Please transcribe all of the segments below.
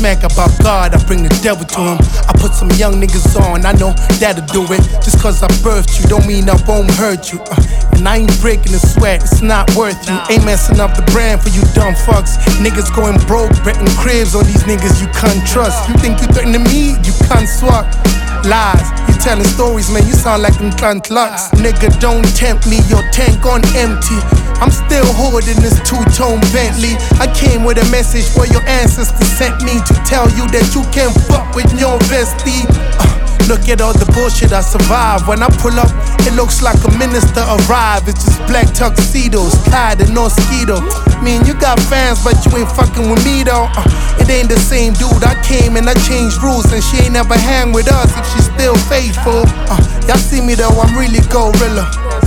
smack about God, I bring the devil to him. I put some young niggas on, I know that'll do it. Just cause I birthed you, don't mean I won't hurt you. And I ain't breaking the sweat, it's not worth you. Ain't messing up the brand for you dumb fucks. Niggas going broke, renting cribs on these niggas you can't trust. You think you threatening me, you can't swat. Lies, you telling stories, man, you sound like them cunt lucks. Nigga, don't tempt me, your tank on empty. I'm still holding this two-tone Bentley. I came with a message for your ancestors sent me to tell you that you can't fuck with your bestie. Look at all the bullshit I survived. When I pull up, it looks like a minister arrived. It's just black tuxedos, Clyde and no Skeeto. Mean you got fans, but you ain't fucking with me though. It ain't the same dude. I came and I changed rules, and she ain't never hang with us if she's still faithful. Y'all see me though, I'm really gorilla.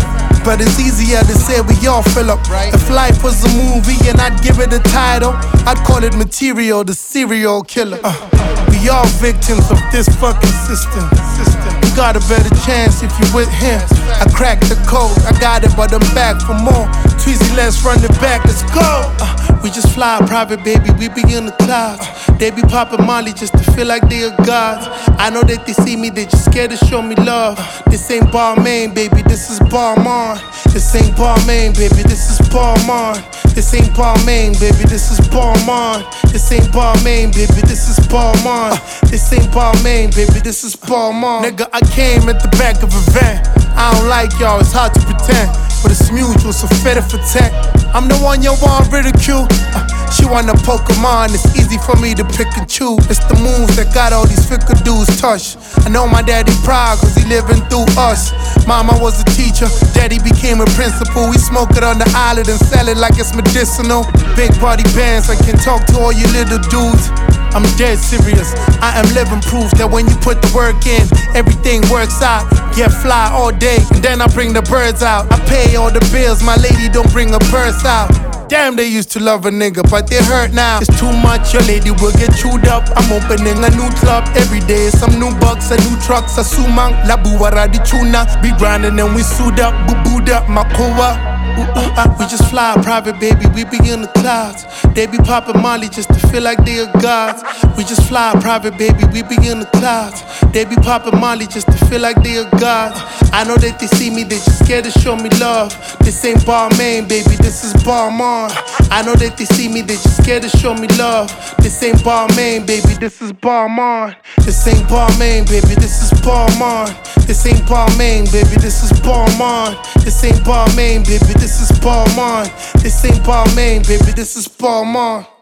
But it's easier to say we all fill up. If life was a movie and I'd give it a title, I'd call it Material, the serial killer. We all victims of this fucking system. You got a better chance if you with him. I cracked the code, I got it, but I'm back for more. Tweezy, let's run it back, let's go. We just fly private, baby, we be in the clouds. They be popping Molly just to feel like they are gods. I know that they see me, they just scared to show me love. This ain't Balmain, baby, this is Balmain. This ain't Balmain, baby, this is Balmain. This ain't Balmain, baby, this is Balmain. This ain't Balmain, baby, this is Balmain. This ain't Balmain, baby, this is Balmain. Nigga, I came at the back of a van. I don't like y'all, it's hard to pretend, but it's mutual, so better for tech. I'm the one you want ridicule. She want a Pokemon, it's easy for me to pick and choose. It's the moves that got all these fickle dudes touch. I know my daddy proud cause he living through us. Mama was a teacher, daddy became a principal. We smoke it on the island and sell it like it's medicinal. Big body bands, I can talk to all you little dudes. I'm dead serious, I am living proof that when you put the work in, everything works out. Get fly all day, and then I bring the birds out. I pay all the bills, my lady don't bring her purse out. Damn, they used to love a nigga, but they hurt now. It's too much, your lady will get chewed up. I'm opening a new club every day. Some new bucks, a new trucks, a sumang. La buwara di tuna. Be grinding and we suit up, boo-booed up, makoa. We just fly private, baby, we be in the clouds. They be popping Molly just to feel like they are gods. We just fly private, baby, we be in the clouds. They be popping Molly just to feel like they are gods. I know that they see me, they just scared to show me love. This ain't Balmain, baby, this is Balmain. I know that they see me, they just scared to show me love. This ain't Balmain, baby, this is Balmain. This ain't Balmain, baby, this is Balmain. This ain't Balmain, baby, this is Balmain. This ain't Balmain, baby, this is Balmain. This ain't Balmain, baby, this is Balmain.